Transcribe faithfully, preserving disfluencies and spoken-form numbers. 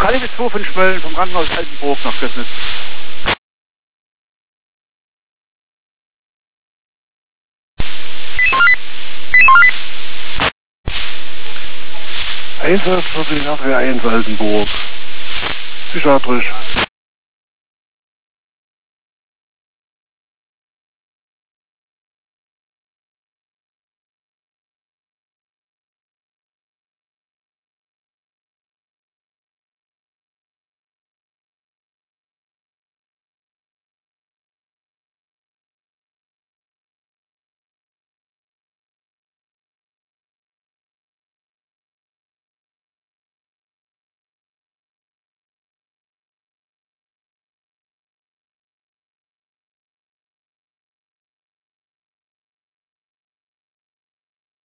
Kalibis zwei von Schmölln vom Krankenhaus Altenburg nach Gößnitz. Einsatz für die Abwehr eins Altenburg. Psychiatrisch.